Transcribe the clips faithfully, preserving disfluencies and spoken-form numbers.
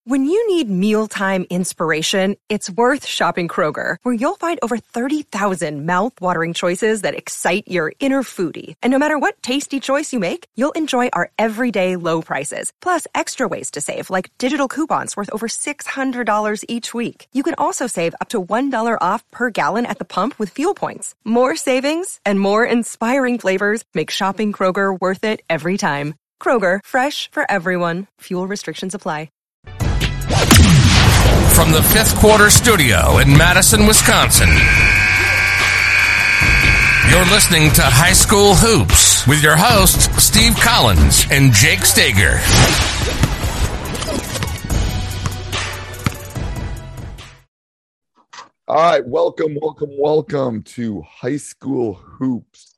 When you need mealtime inspiration, it's worth shopping Kroger, where you'll find over thirty thousand mouth-watering choices that excite your inner foodie. And no matter what tasty choice you make, you'll enjoy our everyday low prices, plus extra ways to save, like digital coupons worth over six hundred dollars each week. You can also save up to one dollar off per gallon at the pump with fuel points. More savings and more inspiring flavors make shopping Kroger worth it every time. Kroger, fresh for everyone. Fuel restrictions apply. From the Fifth Quarter Studio in Madison, Wisconsin, you're listening to High School Hoops with your hosts, Steve Collins and Jake Stager. All right, welcome, welcome, welcome to High School Hoops.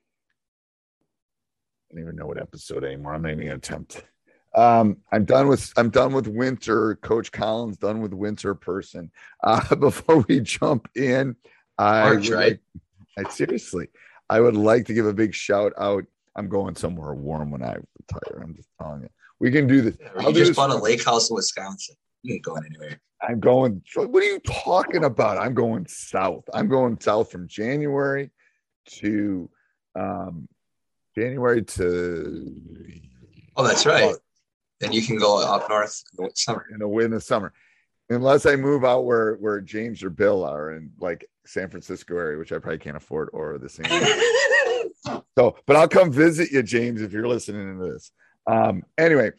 I don't even know what episode anymore. I'm not even going to attempt. Um, I'm done with I'm done with winter. Coach Collins done with winter person. Uh, before we jump in, I March, would right? Like, I seriously, I would like to give a big shout out. I'm going somewhere warm when I retire. I'm just telling you, we can do this. You just bought a lake house in Wisconsin. You ain't going anywhere. I'm going. What are you talking about? I'm going south. I'm going south from January to um, January to. Oh, that's right. Then you can go up north in the summer. In the in the summer, unless I move out where where James or Bill are in like San Francisco area, which I probably can't afford, or the same. So, but I'll come visit you, James, if you're listening to this. Um. Anyway.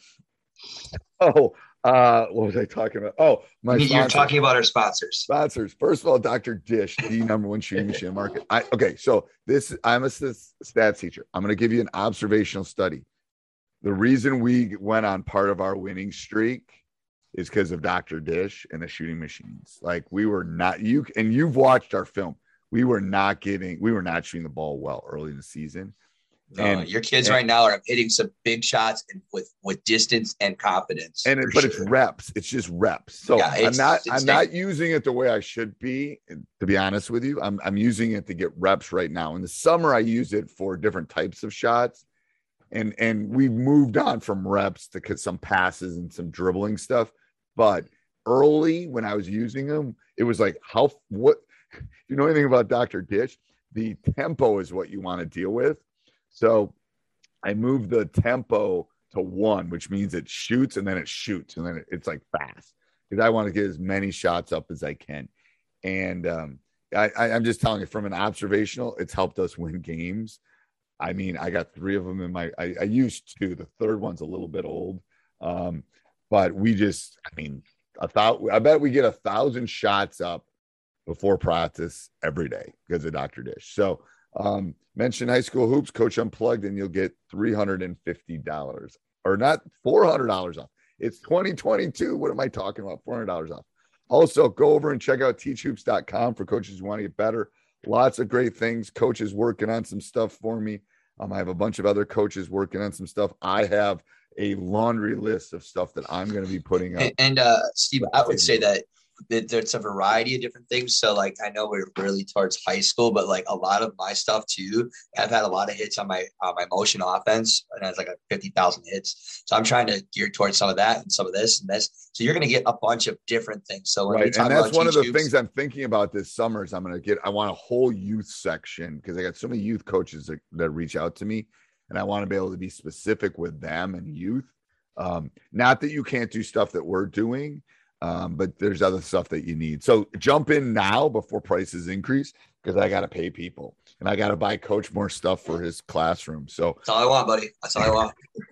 Oh. Uh, what was I talking about? Oh, my You're sponsors. talking about our sponsors. Sponsors. First of all, Doctor Dish, the number one shooting machine in the market. I, okay, so this I'm a stats teacher. I'm going to give you an observational study. The reason we went on part of our winning streak is because of Doctor Dish and the shooting machines. Like we were not you, and you've watched our film. We were not getting, we were not shooting the ball well early in the season. No, and your kids and, right now are hitting some big shots and with with distance and confidence. And it, but sure. it's reps. It's just reps. So yeah, I'm not I'm not using it the way I should be. To be honest with you, I'm I'm using it to get reps right now. In the summer, I use it for different types of shots, and and we've moved on from reps to some passes and some dribbling stuff. But early when I was using them, it was like how what if you know anything about Doctor Dish, the tempo is what you want to deal with. So I moved the tempo to one, which means it shoots and then it shoots and then it, it's like fast because I want to get as many shots up as I can. And um, I, I, I'm just telling you from an observational, it's helped us win games. I mean, I got three of them in my, I, I used two. The third one's a little bit old. Um, but we just, I mean, I thought, I bet we get a thousand shots up before practice every day because of Doctor Dish. So, Um, mention High School Hoops, Coach Unplugged, and you'll get three hundred fifty dollars or not four hundred dollars off. It's twenty twenty-two. What am I talking about? four hundred dollars off. Also, go over and check out teach hoops dot com for coaches who want to get better. Lots of great things. Coaches working on some stuff for me. Um, I have a bunch of other coaches working on some stuff. I have a laundry list of stuff that I'm going to be putting up. And, and uh, Steve, I would say that there's a variety of different things. So like, I know we're really towards high school, but like a lot of my stuff too, I've had a lot of hits on my, on my motion offense and it's like a fifty thousand hits. So I'm trying to gear towards some of that and some of this and this. So you're going to get a bunch of different things. So when right. we talk and that's about one of the hoops, things I'm thinking about this summer is I'm going to get, I want a whole youth section because I got so many youth coaches that, that reach out to me and I want to be able to be specific with them and youth. Um, not that you can't do stuff that we're doing, Um, but there's other stuff that you need. So jump in now before prices increase because I got to pay people and I got to buy Coach more stuff for his classroom. So that's all I want, buddy. That's all I want.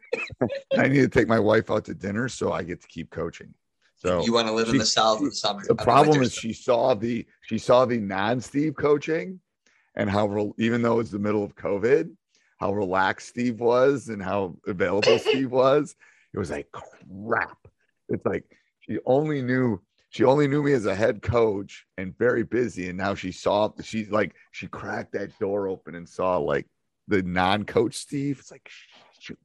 I need to take my wife out to dinner so I get to keep coaching. So you want to live she, in the South in the summer. The problem is she saw the she saw the non-Steve coaching and how even though it's the middle of COVID, how relaxed Steve was and how available Steve was. It was like crap. It's like she only knew she only knew me as a head coach and very busy. And now she saw she's like she cracked that door open and saw like the non-coach Steve. It's like shoot.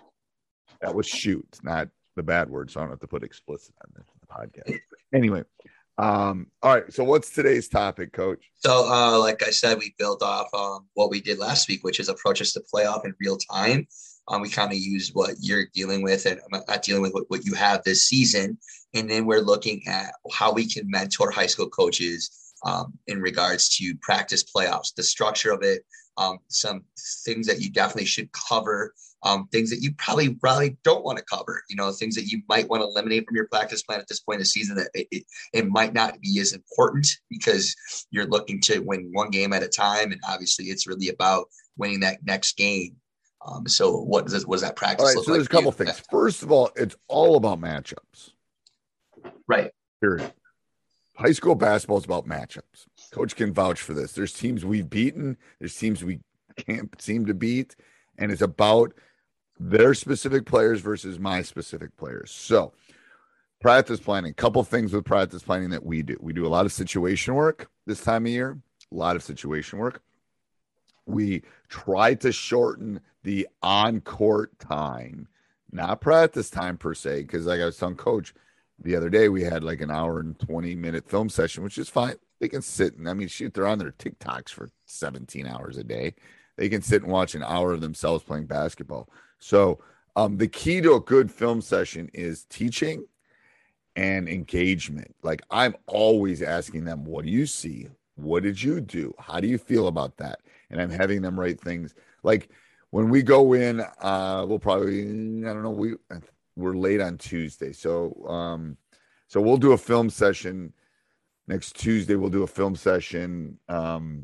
That was shoot, not the bad word. So I don't have to put explicit on the, the podcast. Anyway, um, all right. So what's today's topic, Coach? So, uh, like I said, we built off um, what we did last week, which is approaches to playoff in real time. Um, we kind of use what you're dealing with and not dealing with what, what you have this season. And then we're looking at how we can mentor high school coaches um, in regards to practice playoffs, the structure of it, um, some things that you definitely should cover, um, things that you probably probably don't want to cover, you know, things that you might want to eliminate from your practice plan at this point in the season that it, it, it might not be as important because you're looking to win one game at a time. And obviously it's really about winning that next game. Um, so what does, what does that practice all right, look so like? there's a couple things. First of all, it's all about matchups. Right. Period. High school basketball is about matchups. Coach can vouch for this. There's teams we've beaten. There's teams we can't seem to beat. And it's about their specific players versus my specific players. So practice planning, couple things with practice planning that we do. We do a lot of situation work this time of year, a lot of situation work. We try to shorten the on-court time, not practice time per se, because like I was telling Coach the other day, we had like an hour and twenty minute film session, which is fine. They can sit and I mean, shoot, they're on their TikToks for seventeen hours a day. They can sit and watch an hour of themselves playing basketball. So um, the key to a good film session is teaching and engagement. Like I'm always asking them, what do you see? What did you do? How do you feel about that? And I'm having them write things like when we go in, uh, we'll probably, I don't know, we, we're late on Tuesday. So, um, so we'll do a film session next Tuesday. We'll do a film session. Um,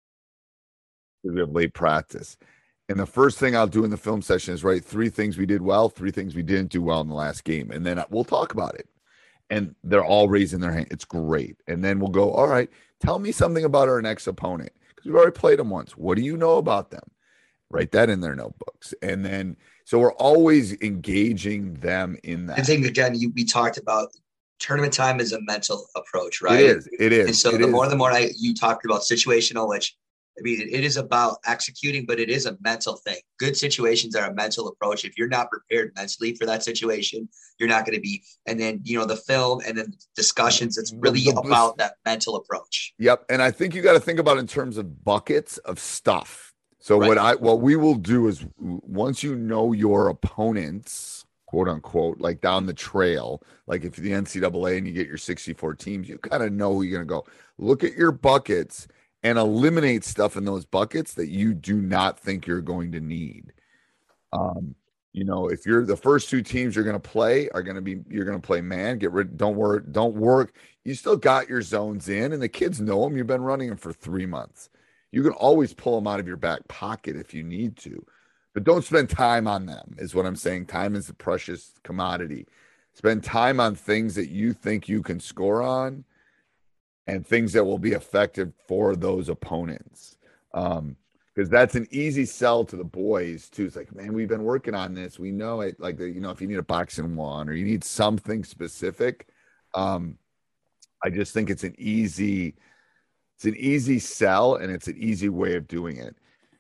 we have late practice. And the first thing I'll do in the film session is write three things we did well, three things we didn't do well in the last game. And then we'll talk about it. And they're all raising their hand. It's great. And then we'll go, all right, tell me something about our next opponent. Because we've already played them once. What do you know about them? Write that in their notebooks. And then, so we're always engaging them in that. I think, again, you, we talked about tournament time is a mental approach, right? It is. It is. And so it the is. more, the more I, you talked about situational, which I mean, it is about executing, but it is a mental thing. Good situations are a mental approach. If you're not prepared mentally for that situation, you're not going to be. And then, you know, the film and then discussions, it's really the, the, about that mental approach. Yep. And I think you got to think about it in terms of buckets of stuff. So right. what I, what we will do is once you know your opponents, quote unquote, like down the trail, like if the N C double A and you get your sixty-four teams, you kind of know who you're going to go. Look at your buckets and eliminate stuff in those buckets that you do not think you're going to need. Um, you know, if you're the first two teams you're going to play are going to be, you're going to play man, get rid, don't work, don't work. You still got your zones in and the kids know them. You've been running them for three months. You can always pull them out of your back pocket if you need to, but don't spend time on them is what I'm saying. Time is a precious commodity. Spend time on things that you think you can score on and things that will be effective for those opponents. Um, because that's an easy sell to the boys too. It's like, man, we've been working on this. We know it. Like, you know, if you need a boxing one or you need something specific, um, I just think it's an easy, it's an easy sell and it's an easy way of doing it.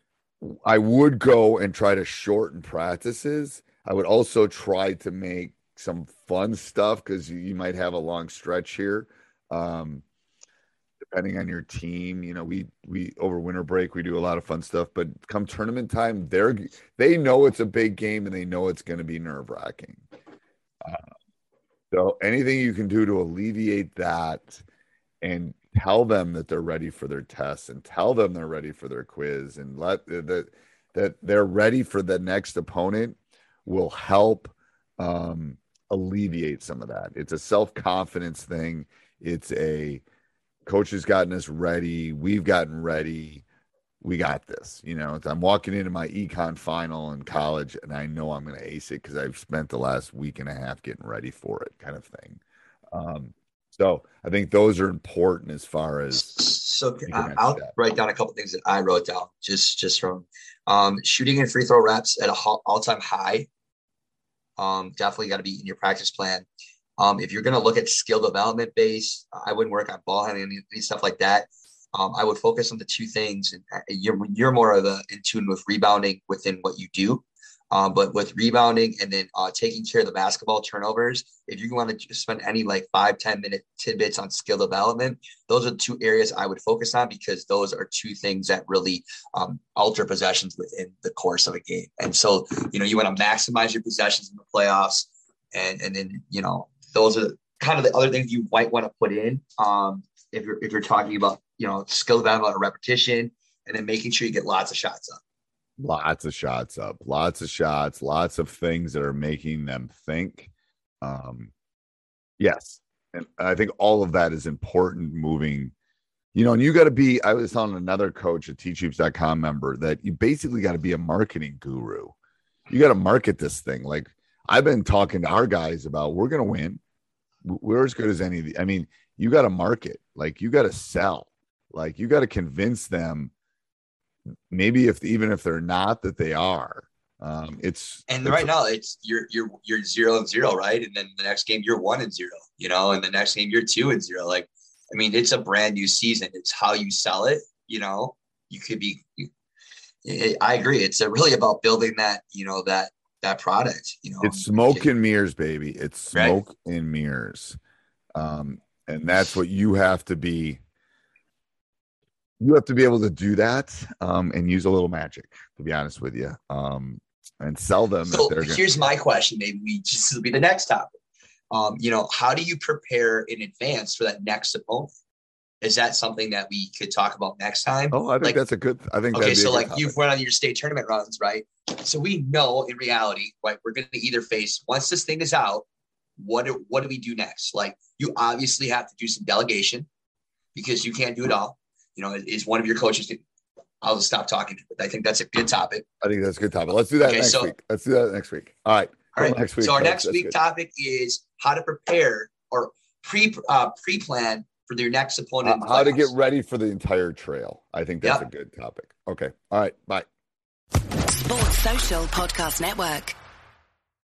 I would go and try to shorten practices. I would also try to make some fun stuff because you might have a long stretch here. Um, Depending on your team, you know, we we over winter break we do a lot of fun stuff, but come tournament time, they're they know it's a big game and they know it's going to be nerve wracking. Uh, so anything you can do to alleviate that, and tell them that they're ready for their tests, and tell them they're ready for their quiz, and let that that they're ready for the next opponent, will help um, alleviate some of that. It's a self-confidence thing. It's a coach has gotten us ready. We've gotten ready. We got this. You know, I'm walking into my econ final in college and I know I'm going to ace it because I've spent the last week and a half getting ready for it, kind of thing. Um, so I think those are important as far as. So I'll step. write down a couple things that I wrote down just, just from um, shooting and free throw reps at an all-time high. Um, definitely got to be in your practice plan. Um, if you're going to look at skill development base, I wouldn't work on ball handling and any stuff like that. Um, I would focus on the two things. And you're, you're more of a in tune with rebounding within what you do. Um, but with rebounding and then uh, taking care of the basketball turnovers, if you want to spend any like five, ten minute tidbits on skill development, those are the two areas I would focus on, because those are two things that really um, alter possessions within the course of a game. And so, you know, you want to maximize your possessions in the playoffs. And, and then, you know, those are kind of the other things you might want to put in um, if you're, if you're talking about, you know, skill development or repetition, and then making sure you get lots of shots up. Lots of shots up, lots of shots, lots of things that are making them think. Um, yes. And I think all of that is important moving, you know, and you got to be, I was telling another coach, a teach hoops dot com member, that you basically got to be a marketing guru. You got to market this thing. Like I've been talking to our guys about, we're going to win. We're as good as any of the, I mean, you got to market, like you got to sell, like you got to convince them. Maybe if even if they're not, that they are. Um, it's and it's, right now it's you're you're you're zero and zero, right? And then the next game you're one and zero, you know, and the next game you're two and zero. Like, I mean, it's a brand new season. It's how you sell it. You know, you could be. It, I agree. It's really about building that. You know that that product. You know, it's smoke and mirrors, baby. It's smoke right? and mirrors, um, and that's what you have to be. You have to be able to do that um, and use a little magic, to be honest with you, um, and sell them. So gonna- here's my question. Maybe we just will be the next topic. Um, you know, how do you prepare in advance for that next opponent? Is that something that we could talk about next time? Oh, I think like, that's a good. I think. Okay, so like topic. you've went on your state tournament runs, right? So we know in reality, like we're going to either face once this thing is out. What do, what do we do next? Like you obviously have to do some delegation because you can't do it all. You know, is one of your coaches. I'll just stop talking. But I think that's a good topic. I think that's a good topic. Let's do that okay, next so, week. Let's do that next week. All right. All right. Next week, so our folks. next that's week good. topic is how to prepare or pre uh, pre plan for their next opponent. Uh, how to get ready for the entire trail. I think that's yep. a good topic. Okay. All right. Bye. Sports Social Podcast Network.